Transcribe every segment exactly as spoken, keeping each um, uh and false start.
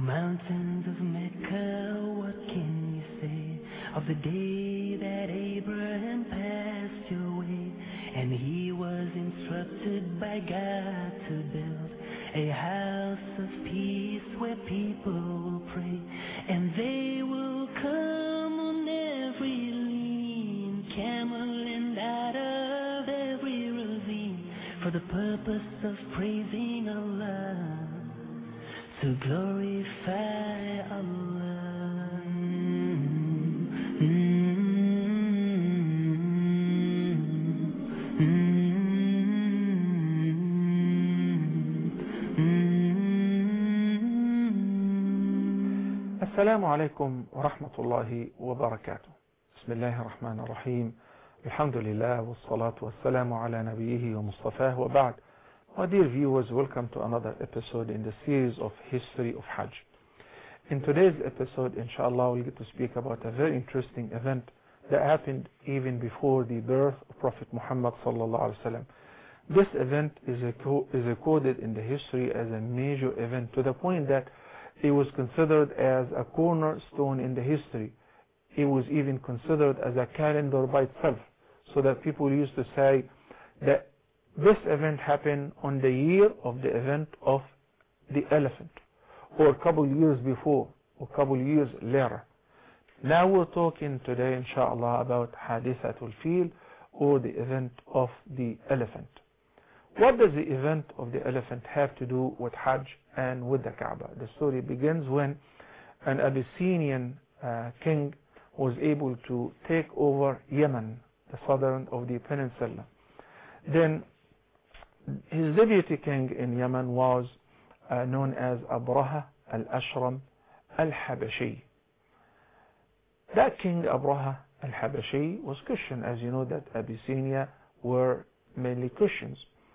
mountains of Mecca, what can you say of the day that Abraham passed your way, and he was instructed by God to build a house of peace where people will pray, and they will come on every lean camel and out of every ravine for the purpose of praising Allah, to glorify Allah. Mm-hmm. السلام عليكم ورحمة الله وبركاته. بسم الله الرحمن الرحيم. الحمد لله والصلاة والسلام على نبيه ومصطفاه وبعد. My dear viewers, welcome to another episode in the series of History of Hajj. In today's episode, inshallah, we'll get to speak about a very interesting event that happened even before the birth of Prophet Muhammad sallallahu alaihi wasallam. This event is, is recorded in the history as a major event, to the point that it was considered as a cornerstone in the history. It was even considered as a calendar by itself, so that people used to say that this event happened on the year of the event of the elephant, or a couple years before, or a couple years later. Now we're talking today, inshallah, about Hadithatul Fil, or the event of the elephant. What does the event of the elephant have to do with Hajj and with the Kaaba? The story begins when an Abyssinian uh, king was able to take over Yemen, the southern of the peninsula. Then his deputy king in Yemen was uh, known as Abraha al-Ashram al-Habashi. That king Abraha al-Habashi was Christian. As you know, that Abyssinia were mainly Christians.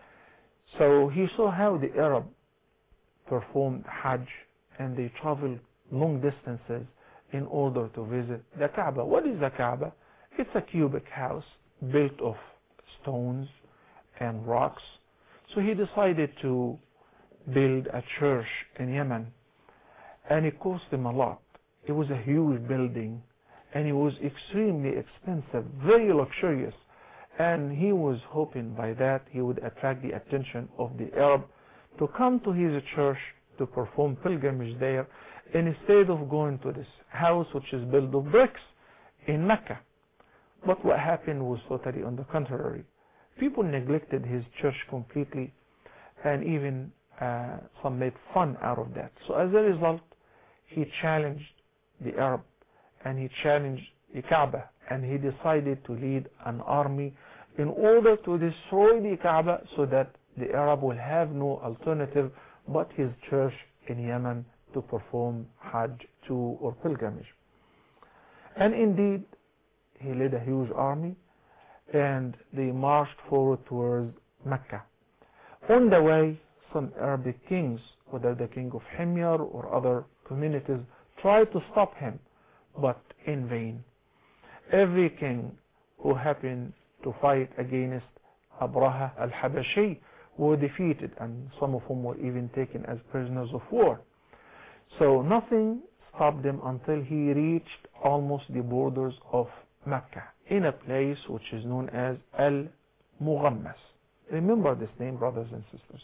So he saw how the Arab performed Hajj, and they traveled long distances in order to visit the Kaaba. What is the Kaaba? It's a cubic house built of stones and rocks. So he decided to build a church in Yemen, and it cost him a lot. It was a huge building, and it was extremely expensive, very luxurious. And he was hoping by that he would attract the attention of the Arab to come to his church to perform pilgrimage there, instead of going to this house which is built of bricks in Mecca. But what happened was totally on the contrary. People neglected his church completely, and even uh, some made fun out of that. So as a result, he challenged the Arab, and he challenged the Kaaba, and he decided to lead an army in order to destroy the Kaaba, so that the Arab will have no alternative but his church in Yemen to perform Hajj to or pilgrimage. And indeed, he led a huge army, and they marched forward towards Mecca. On the way, some Arabic kings, whether the king of Himyar or other communities, tried to stop him, but in vain. Every king who happened to fight against Abraha al-Habashi were defeated, and some of whom were even taken as prisoners of war. So nothing stopped them until he reached almost the borders of Mecca, in a place which is known as Al-Mughammas. Remember this name, brothers and sisters.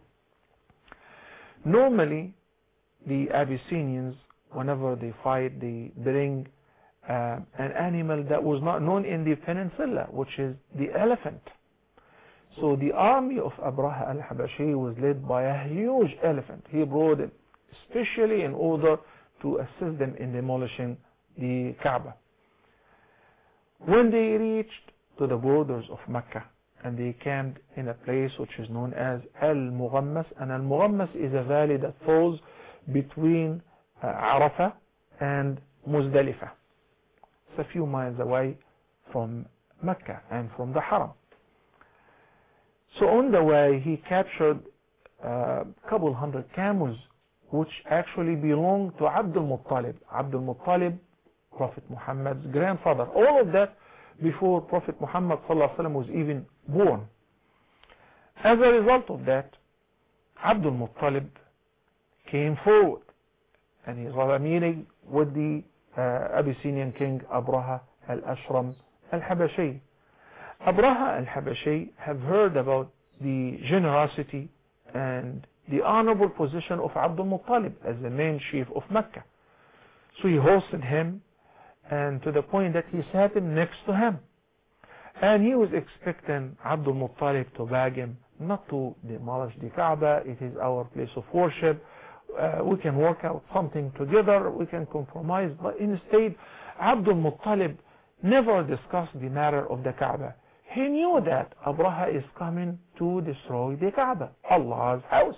Normally, the Abyssinians, whenever they fight, they bring uh, an animal that was not known in the peninsula, which is the elephant. So the army of Abraha al-Habashi was led by a huge elephant. He brought it especially in order to assist them in demolishing the Kaaba. When they reached to the borders of Mecca, and they camped in a place which is known as Al-Mughammas, and Al-Mughammas is a valley that falls between uh, Arafah and Muzdalifah. It's a few miles away from Mecca and from the Haram. So on the way, he captured a couple hundred camels, which actually belonged to Abdul Muttalib. Abdul Muttalib, Prophet Muhammad's grandfather. All of that before Prophet Muhammad sallallahu alaihi wasallam was even born. As a result of that, Abdul Muttalib came forward, and he had a meeting with the uh, Abyssinian king Abraha al-Ashram al-Habashi. Abraha al-Habashi have heard about the generosity and the honorable position of Abdul Muttalib as the main chief of Mecca. So he hosted him, and to the point that he sat him next to him. And he was expecting Abdul Muttalib to beg him not to demolish the Kaaba. It is our place of worship. Uh, we can work out something together. We can compromise. But instead, Abdul Muttalib never discussed the matter of the Kaaba. He knew that Abraha is coming to destroy the Kaaba, Allah's house.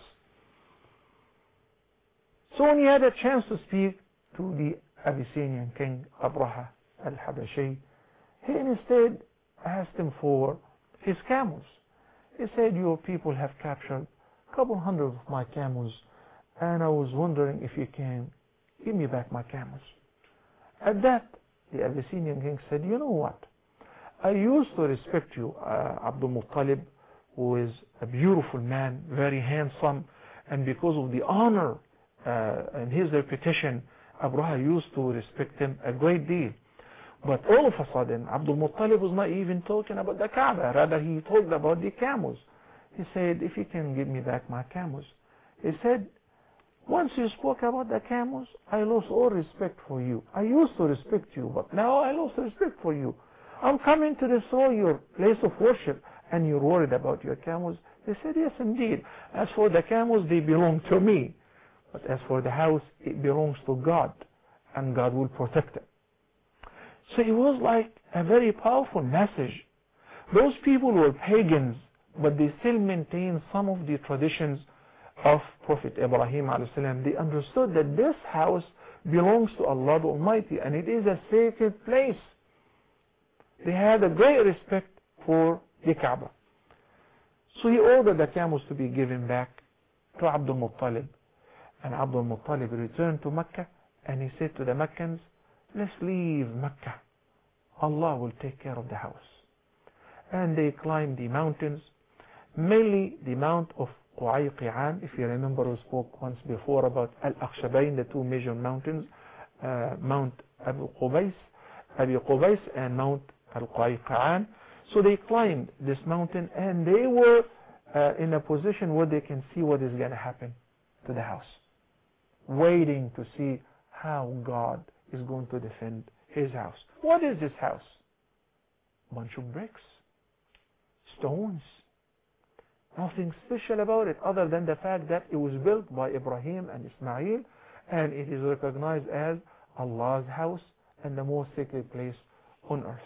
So when he had a chance to speak to the Abyssinian king Abraha al-Habashi, he instead asked him for his camels. He said, your people have captured a couple hundred of my camels, and I was wondering if you can give me back my camels. At that, the Abyssinian king said, you know what? I used to respect you, uh, Abdul Muttalib, who is a beautiful man, very handsome, and because of the honor uh, and his reputation, Abraha used to respect him a great deal. But all of a sudden, Abdul Muttalib was not even talking about the Kaaba. Rather, he talked about the camels. He said, if you can give me back my camels. He said, once you spoke about the camels, I lost all respect for you. I used to respect you, but now I lost respect for you. I'm coming to destroy your place of worship, and you're worried about your camels. He said, yes, indeed. As for the camels, they belong to me. But as for the house, it belongs to God, and God will protect it. So it was like a very powerful message. Those people were pagans, but they still maintained some of the traditions of Prophet Ibrahim alayhi salam. They understood that this house belongs to Allah the Almighty, and it is a sacred place. They had a great respect for the Kaaba. So he ordered the camels to be given back to Abdul Muttalib. And Abdul Muttalib returned to Mecca, and he said to the Meccans, let's leave Mecca. Allah will take care of the house. And they climbed the mountains, mainly the Mount of Qu'ayqi'an. If you remember, we spoke once before about Al-Akhshabain, the two major mountains, uh, Mount Abu Qubays, Abi Qubays, and Mount Al-Qu'ayqi'an. So they climbed this mountain, and they were uh, in a position where they can see what is going to happen to the house, waiting to see how God is going to defend his house. What is this house? Bunch of bricks, stones. Nothing special about it other than the fact that it was built by Ibrahim and Ismail, and it is recognized as Allah's house and the most sacred place on earth.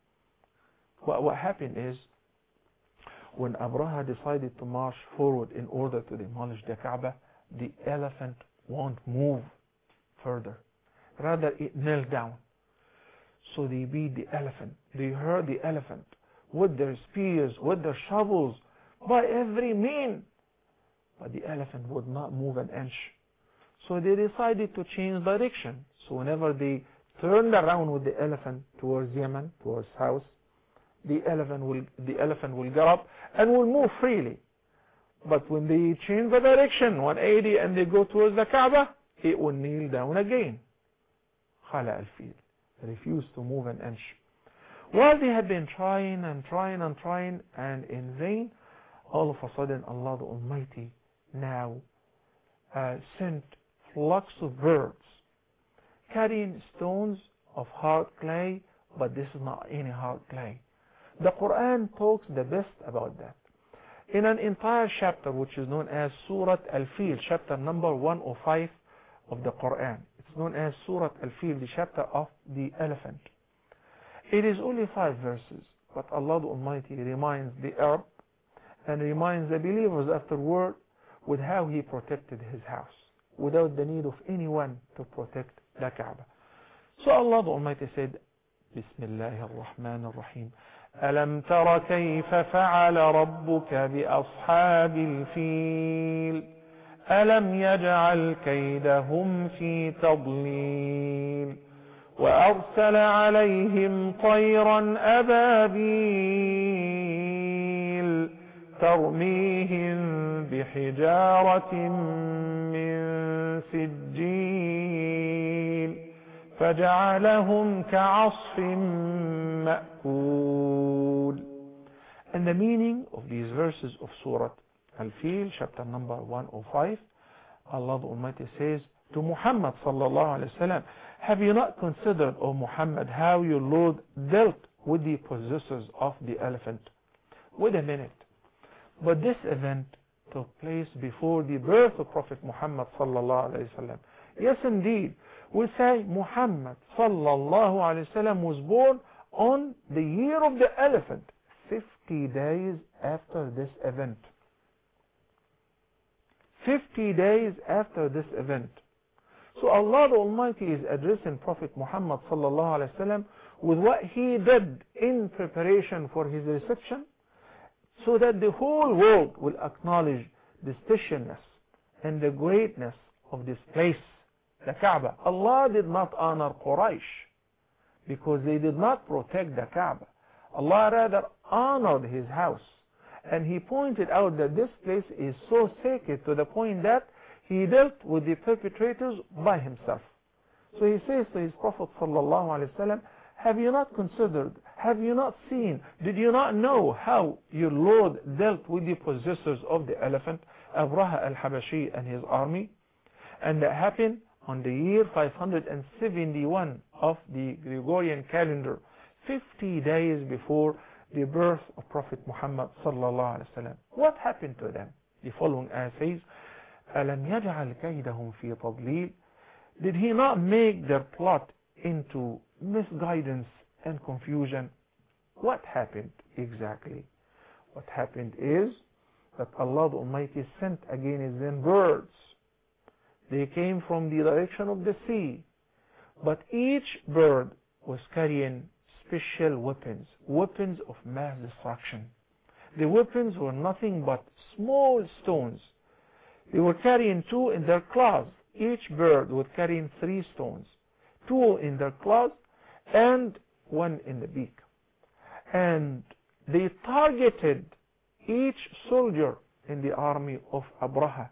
But what happened is, when Abraha decided to march forward in order to demolish the Kaaba, the elephant won't move further. Rather, it knelt down. So they beat the elephant. They hurt the elephant with their spears, with their shovels, by every means. But the elephant would not move an inch. So they decided to change direction. So whenever they turned around with the elephant towards Yemen, towards south, the elephant will the elephant will get up and will move freely. But when they change the direction one eighty and they go towards the Kaaba, it will kneel down again. Khala al-Fil refused to move an inch. While they had been trying and trying and trying and in vain, all of a sudden Allah the Almighty now uh, sent flocks of birds carrying stones of hard clay, but this is not any hard clay. The Quran talks the best about that. In an entire chapter which is known as Surah Al-Fil, chapter number one oh five of the Quran. It's known as Surah Al-Fil, the chapter of the elephant. It is only five verses, but Allah the Almighty reminds the Arab and reminds the believers afterward with how He protected His house without the need of anyone to protect the Kaaba. So Allah the Almighty said, Bismillahir Rahmanir Rahim. ألم تر كيف فعل ربك بأصحاب الفيل ألم يجعل كيدهم في تضليل وأرسل عليهم طيرا أبابيل ترميهم بحجارة من سجيل فجعلهم كعصف مأكول. And the meaning of these verses of Surah Al-Fil, chapter number one oh five, Allah the Almighty says to Muhammad sallallahu alayhi wa sallam, have you not considered, O Muhammad, how your Lord dealt with the possessors of the elephant? Wait a minute. But this event took place before the birth of Prophet Muhammad sallallahu alayhi wa sallam. Yes, indeed. We say Muhammad sallallahu alayhi wa sallam was born on the year of the elephant, fifty days after this event. fifty days after this event. So Allah the Almighty is addressing Prophet Muhammad sallallahu alayhi wa sallam with what he did in preparation for his reception, so that the whole world will acknowledge the specialness and the greatness of this place, the Kaaba. Allah did not honor Quraysh because they did not protect the Kaaba. Allah rather honored his house, and he pointed out that this place is so sacred to the point that he dealt with the perpetrators by himself. So he says to his Prophet sallallahu alaihi wasallam, have you not considered, have you not seen, did you not know how your Lord dealt with the possessors of the elephant, Abraha al-Habashi and his army? And that happened on the year five hundred seventy-one of the Gregorian calendar, fifty days before the birth of Prophet Muhammad sallallahu alaihi wasallam. What happened to them? The following ayah says, أَلَمْ يَجْعَلْ كَيْدَهُمْ فِي تَضْلِيلٍ. Did he not make their plot into misguidance and confusion? What happened exactly? What happened is that Allah the Almighty sent against them birds. They came from the direction of the sea, but each bird was carrying special weapons, weapons of mass destruction. The weapons were nothing but small stones. They were carrying two in their claws. Each bird was carrying three stones, two in their claws and one in the beak. And they targeted each soldier in the army of Abraha,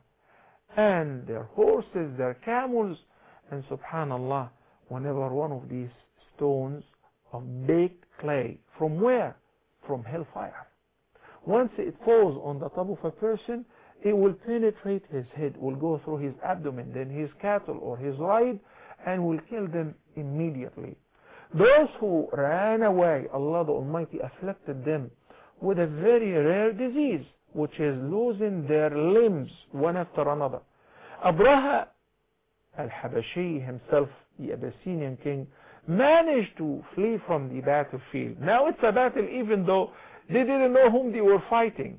and their horses, their camels, and subhanallah, whenever one of these stones of baked clay, from where? From hellfire. Once it falls on the top of a person, it will penetrate his head, will go through his abdomen, then his cattle or his ride, and will kill them immediately. Those who ran away, Allah the Almighty afflicted them with a very rare disease, which is losing their limbs one after another. Abraha al-Habashi himself, the Abyssinian king, managed to flee from the battlefield. Now it's a battle even though they didn't know whom they were fighting.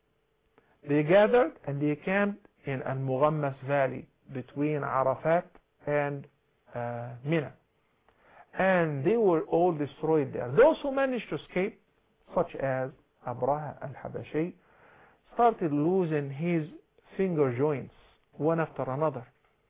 They gathered and they camped in Al-Mughammas Valley between Arafat and uh, Mina. And they were all destroyed there. Those who managed to escape, such as Abraha al-Habashi, started losing his finger joints one after another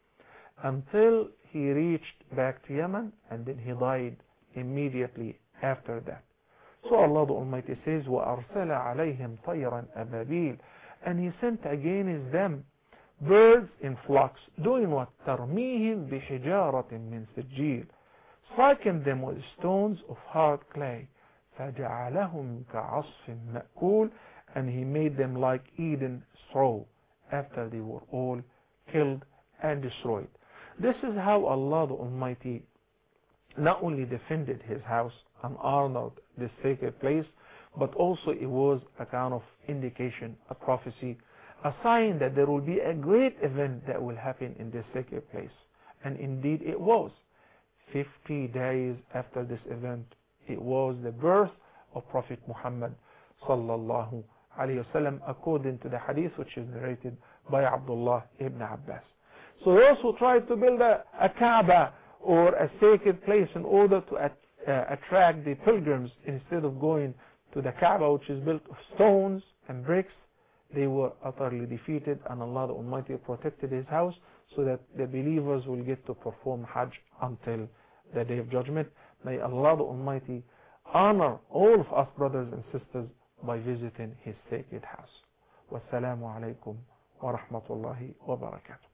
until he reached back to Yemen, and then he died immediately after that. So Allah the Almighty says, وَأَرْسَلَ عَلَيْهِمْ طَيْرًا أَبَابِيلَ. And he sent against them birds in flocks, doing what? تَرْمِيهِمْ بِحِجَارَةٍ مِّن سِجِّيلٍ, striking them with stones of hard clay. فَجَعَلَهُمْ كَعَصْفٍ مَأْكُولٍ. And he made them like Eden straw after they were all killed and destroyed. This is how Allah the Almighty not only defended his house and honored this sacred place, but also it was a kind of indication, a prophecy, a sign that there will be a great event that will happen in this sacred place. And indeed it was. fifty days after this event, it was the birth of Prophet Muhammad sallallahu alayhi wasallam, according to the hadith which is narrated by Abdullah ibn Abbas. So those who tried to build a, a Kaaba or a sacred place in order to at, uh, attract the pilgrims instead of going to the Kaaba, which is built of stones and bricks, they were utterly defeated, and Allah the Almighty protected his house so that the believers will get to perform Hajj until the Day of Judgment. May Allah the Almighty honor all of us brothers and sisters by visiting his sacred house. والسلام عليكم ورحمة الله وبركاته.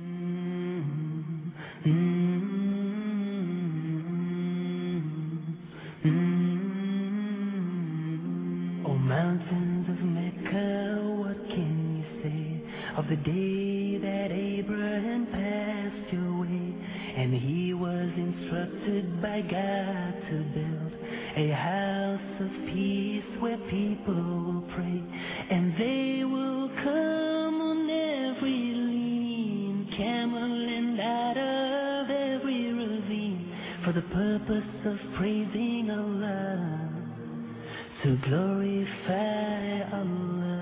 Oh, mountains of Mecca, what can you say of the day that Abraham passed your way, and he was instructed by God to build a house of peace where people will pray, and they will come on every lean camel and out of every ravine for the purpose of praising Allah, to glorify Allah.